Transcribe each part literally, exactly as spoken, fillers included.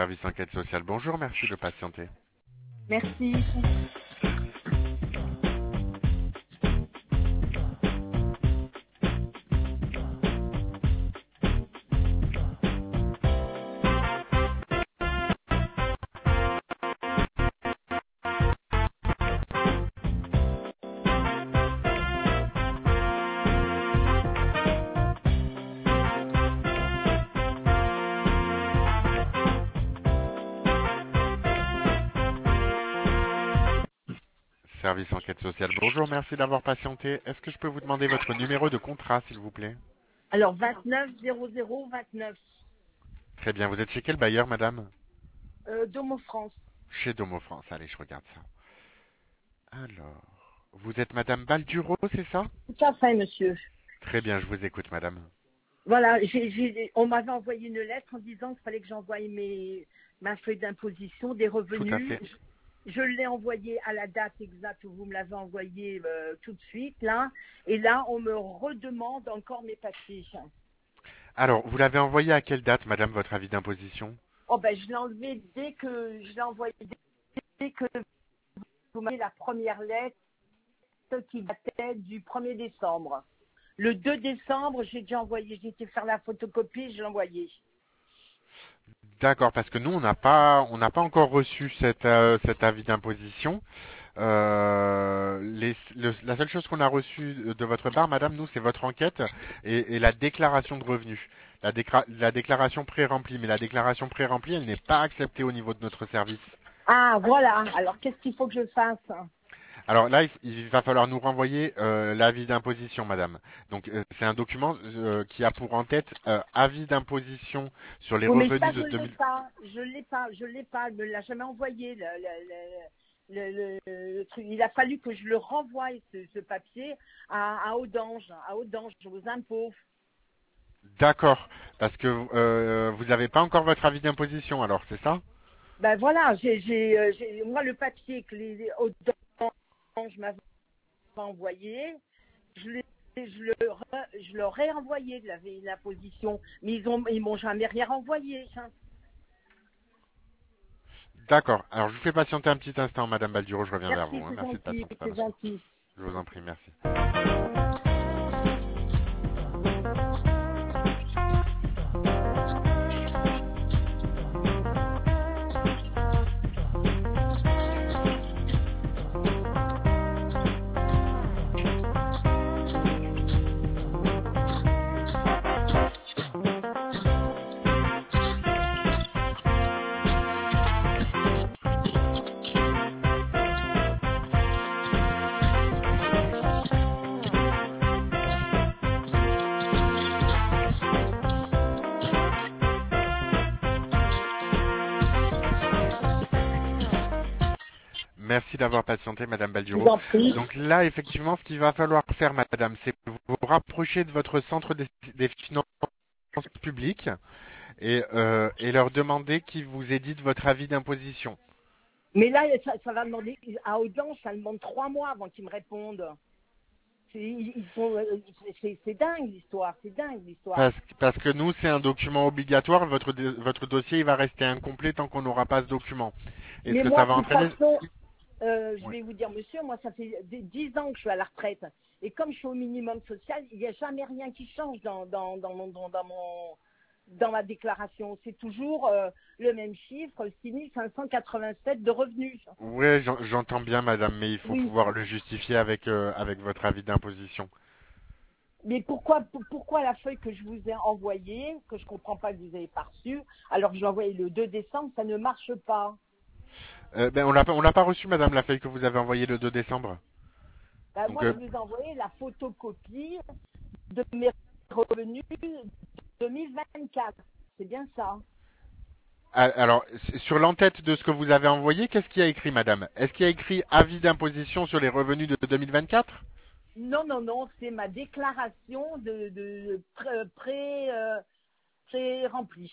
Service enquête sociale, bonjour, merci de patienter. Merci. Service enquête sociale, bonjour, merci d'avoir patienté. Est-ce que je peux vous demander votre numéro de contrat, s'il vous plaît? Alors, vingt-neuf zéro zéro vingt-neuf, Très bien, vous êtes chez quel bailleur, madame? euh, Domo France. Chez Domo France, allez, je regarde ça. Alors, vous êtes madame Baldureau, c'est ça? Tout à fait, monsieur. Très bien, je vous écoute, madame. Voilà, j'ai, j'ai, on m'avait envoyé une lettre en disant qu'il fallait que j'envoie mes, ma feuille d'imposition des Tout à revenus. fait. Je, je l'ai envoyé à la date exacte où vous me l'avez envoyé euh, tout de suite, là. Et là, on me redemande encore mes papiers. Alors, vous l'avez envoyé à quelle date, madame, votre avis d'imposition? Oh ben, je l'ai enlevé dès que je l'ai envoyé dès que vous m'avez la première lettre qui datait du premier décembre. Le deux décembre, j'ai déjà envoyé, j'ai été faire la photocopie, je l'ai envoyé. D'accord, parce que nous, on n'a pas, on n'a pas encore reçu cet, euh, cet avis d'imposition. Euh, les- le- la seule chose qu'on a reçue de votre part, madame, nous, c'est votre enquête et, et la déclaration de revenus. La, décra- la déclaration pré-remplie, mais la déclaration pré-remplie, elle n'est pas acceptée au niveau de notre service. Ah, voilà. Alors, qu'est-ce qu'il faut que je fasse? Alors là, il, il va falloir nous renvoyer euh, l'avis d'imposition, madame. Donc, euh, c'est un document euh, qui a pour en tête euh, avis d'imposition sur les Oui, mais ça, revenus de je ne l'ai deux mille. pas. Je l'ai pas. Je l'ai pas. Elle me l'a jamais envoyé. Le, le, le, le, le- le truc. Il a fallu que je le renvoie, ce, ce papier, à, à Audange, à Audange, aux impôts. D'accord, parce que euh, vous n'avez pas encore votre avis d'imposition, alors c'est ça? Ben voilà, j'ai, j'ai, euh, j'ai- moi, le papier que les Audange m'avaient envoyé, je l'ai je, le, re- je leur ai envoyé de la, la position, mais ils ont ils m'ont jamais rien renvoyé. Hein. D'accord. Alors, je vous fais patienter un petit instant, Madame Balduro, je reviens vers vous. Merci, hein. c'est Merci de gentil, patienter un c'est instant. gentil. Je vous en prie, merci. Merci d'avoir patienté, Madame Je vous Balduro. en prie. Donc là, effectivement, ce qu'il va falloir faire, Madame, c'est vous vous rapprocher de votre centre des, des finances publiques et, euh, et leur demander qu'ils vous éditent votre avis d'imposition. Mais là, ça, ça va demander, à Audange, ça demande trois mois avant qu'ils me répondent. C'est, ils ils sont, euh, c'est, c'est dingue l'histoire, c'est dingue l'histoire. Parce, parce que nous, c'est un document obligatoire. Votre, votre dossier, il va rester incomplet tant qu'on n'aura pas ce document. Et ce Mais que ça moi, de va toute entraîner... façon, euh, je Oui. vais vous dire, monsieur, moi, ça fait dix ans que je suis à la retraite. Et comme je suis au minimum social, il n'y a jamais rien qui change dans, dans, dans, mon, dans, dans mon, dans ma déclaration. C'est toujours euh, le même chiffre, six mille cinq cent quatre-vingt-sept de revenus. Ouais, j'en- j'entends bien, madame, mais il faut Oui. pouvoir le justifier avec, euh, avec votre avis d'imposition. Mais pourquoi, pour- pourquoi la feuille que je vous ai envoyée, que je comprends pas que vous avez pas reçue, alors que je l'ai envoyée le deux décembre, ça ne marche pas? Euh, ben, on l'a pas, on l'a pas reçu, madame, la feuille que vous avez envoyée le deux décembre. Ben, Donc, moi, euh, je vous ai envoyé la photocopie de mes revenus deux mille vingt-quatre. C'est bien ça. ah, alors, s- sur l'entête de ce que vous avez envoyé, qu'est-ce qu'il y a écrit, madame? Est-ce qu'il y a écrit avis d'imposition sur les revenus de deux mille vingt-quatre? Non, non, non, c'est ma déclaration de, de pré, pré, euh, pré-remplie.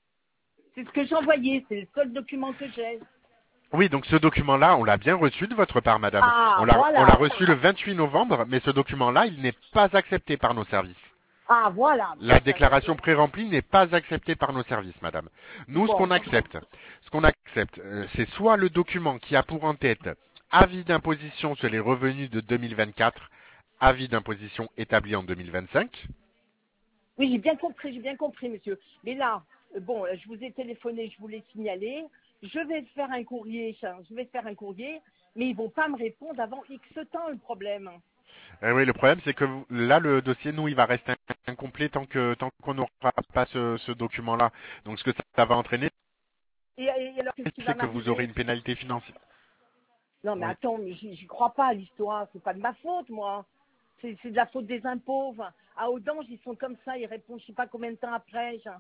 C'est ce que j'ai envoyé, c'est le seul document que j'ai. Oui, donc ce document-là, on l'a bien reçu de votre part, madame. On Ah, l'a, on l'a voilà. reçu le vingt-huit novembre, mais ce document-là, il n'est pas accepté par nos services. Ah, voilà. La déclaration pré-remplie n'est pas acceptée par nos services, madame. Nous, ce Bon, qu'on accepte, ce qu'on accepte, euh, c'est soit le document qui a pour en tête avis d'imposition sur les revenus de deux mille vingt-quatre, avis d'imposition établi en deux mille vingt-cinq. oui, j'ai bien compris, j'ai bien compris, monsieur. Mais là, euh, bon, euh, je vous ai téléphoné, je vous l'ai signalé. Je vais faire un courrier, ça, je vais faire un courrier, mais ils vont pas me répondre avant X temps, le problème. Eh oui, le problème, c'est que vous- là, le dossier, nous, il va rester incomplet tant que tant qu'on n'aura pas ce, ce document-là. Donc, ce que ça, ça va entraîner, Et, et alors, qu'est-ce qui va c'est que vous aurez m'arriver? une pénalité financière. Non, mais Oui. attends, mais j'y j'y crois pas à l'histoire. C'est pas de ma faute, moi. C'est c'est de la faute des impôts. Enfin, à Audange, ils sont comme ça, ils répondent je sais pas combien de temps après. genre.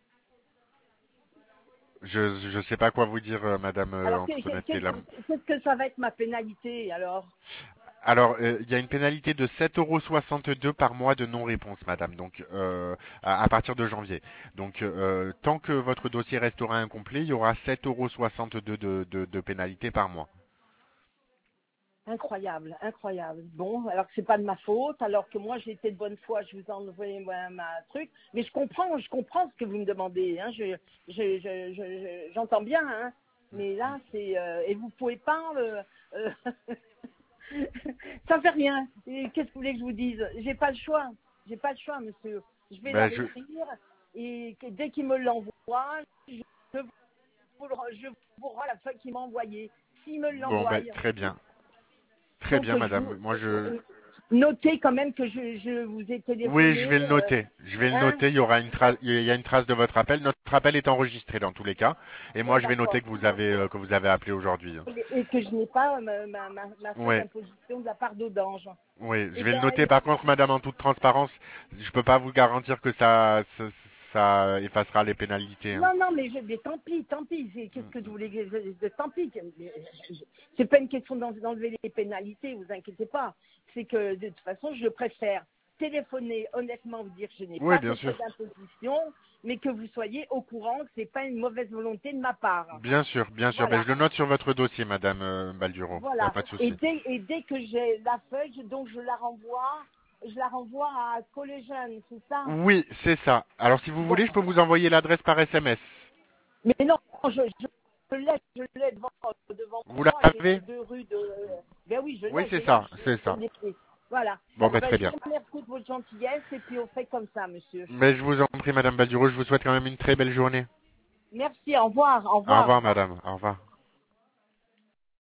Je je sais pas quoi vous dire, euh, madame, euh, Alors, en qu'est- toute qu'est- honnêteté. qu'est-ce Là. qu'est-ce que ça va être ma pénalité, alors? Alors, euh, il y a une pénalité de sept euros soixante-deux par mois de non-réponse, madame, donc euh, à, à partir de janvier. Donc, euh, tant que votre dossier restera incomplet, il y aura sept euros soixante-deux de, de, de pénalité par mois. Incroyable, incroyable. Bon, alors que c'est pas de ma faute, alors que moi j'ai été de bonne foi, je vous ai envoyé ma, ma truc, mais je comprends, je comprends ce que vous me demandez, hein, je, je, je, je- je- j'entends bien, hein, mais là c'est euh, et vous pouvez pas, euh, euh, ça fait rien. Et qu'est-ce que vous voulez que je vous dise? J'ai pas le choix, j'ai pas le choix, monsieur. Je vais Ben, leur je, écrire et que dès qu'ils me l'envoient, je, je vous, le- je vous rends la feuille qu'ils m'ont envoyée. S'ils me bon, l'envoient. ben, très bien. Très Donc, bien, je vous madame. Moi, je, notez quand même que je, je vous ai oui, je téléphoné. vais le euh, noter. Je vais le hein noter. Il y aura une trace, il y a une trace de votre appel. Notre appel est enregistré dans tous les cas. Et moi, Bon, je vais noter d'accord. que vous avez, euh, que vous avez appelé aujourd'hui. Et, et que je n'ai pas ma, ma, ma, ma feuille Ouais. d'imposition de la part d'Audange. Oui, je Eh vais le bien, noter. Par contre, madame, en toute transparence, je peux pas vous garantir que ça, ça, ça effacera les pénalités. Hein. non, non, mais, je, mais tant pis, tant pis. C'est- Qu'est-ce que je voulais que je- je- tant pis. Mais, je- je- C'est pas une question d'en- d'enlever les pénalités, vous inquiétez pas. C'est que de toute façon, je préfère téléphoner honnêtement, vous dire que je n'ai Oui, pas bien de sûr. feuille d'imposition, mais que vous soyez au courant que c'est pas une mauvaise volonté de ma part. Bien sûr, bien sûr. Ben, Voilà. je le note sur votre dossier, madame euh, Balduro. Il n'y a Voilà. pas de Et souci. dès, et dès que j'ai la feuille, je- donc je la renvoie, je la renvoie à Collégienne, c'est ça? Oui, c'est ça. Alors, si vous Bon. voulez, je peux vous envoyer l'adresse par S M S. Mais non, je, je, je l'ai, je l'ai devant, devant Vous moi, j'ai l'avez? les deux rues de. Ben oui, je Oui, l'ai, je c'est l'ai, ça, je c'est je ça. l'ai fait. Voilà. Bon, Eh ben, ben, très je bien. vous remercie de votre gentillesse et puis on fait comme ça, monsieur. Mais je vous en prie, madame Balduro, je vous souhaite quand même une très belle journée. Merci, au revoir, au Au revoir. revoir, madame. Au revoir.